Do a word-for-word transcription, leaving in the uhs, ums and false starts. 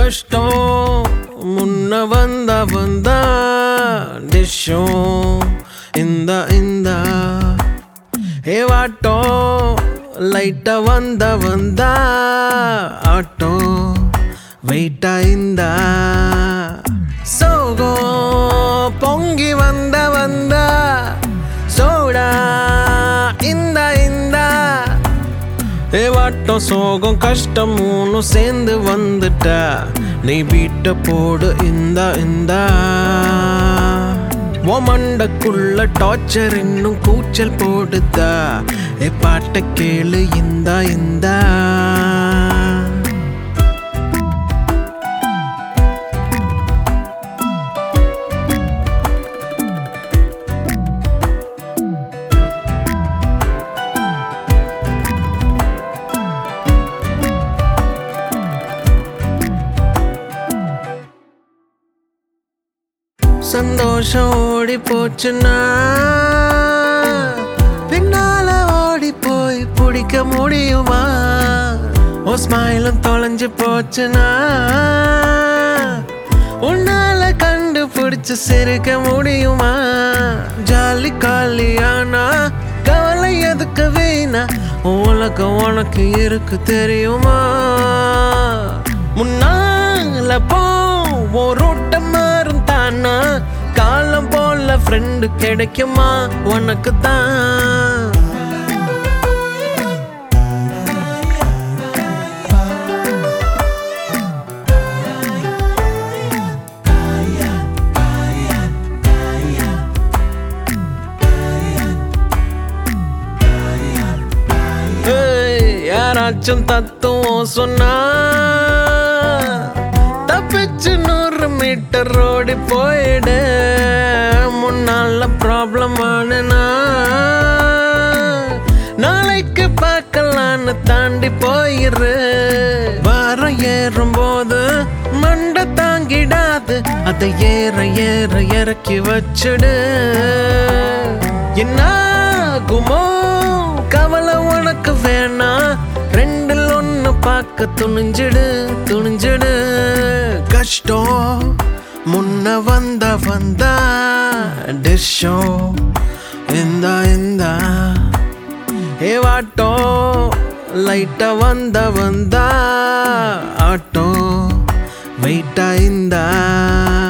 கஷ்டம் முன்ன வந்த வந்த டிஷும் இந்த இந்த ஏ வாட்டம் லைட்டா வந்த வந்த ஆட்டோ வெயிட்டா இந்த சோகம் பொங்கி வந்த வந்த சோடா இந்த இந்த ஏ வாட்டம் சோகம் கஷ்டம் மூணும் சேர்ந்து வந்துட்டா நீ பீட்ட போடு இந்த இந்த ஓ மண்டக்குள்ள டார்ச்சர் இன்னும் கூச்சல் போடுதா ஏ பாட்ட கேளு இந்த இந்த சந்தோஷம் ஓடி போச்சுன்னா பின்னால ஓடி போய் பிடிக்க முடியுமா ஓ ஸ்மைலும் தொலைஞ்சு போச்சுன்னா உன்னால கண்டுபிடிச்சு சிரிக்க முடியுமா ஜாலி காலியானா கவலை எதுக்கு வீணா உலகம் உனக்கு இருக்கு தெரியுமா முன்னால போ ரோட்ட மாறும் தானா காலம் போல ஃப்ரெண்டு கிடைக்குமா உனக்கு தான் யாராச்சும் தத்துவம் சொன்னா தப்பிச்சு நூறு மீட்டர் ஓடி போயிடு முன்னால ப்ராப்ளம் ஆனா நாளைக்கு பார்க்கலான்னு தாண்டி போயிரு வாரம் ஏறும் போது மண்டை தாங்கிடாது அதை ஏற ஏற இறக்கி வச்சுடு என்னாகுமோ கவலை உனக்கு வேணாம் ரெண்டில் ஒன்னு பார்க்க துணிஞ்சிடு துணிஞ்சிடு கஷ்டம் முன்ன வந்த வந்த டிஷும் இந்த இந்த ஏ வாட்டம் லைட்டா வந்த வந்த ஆட்டோ வெயிட்டா இந்த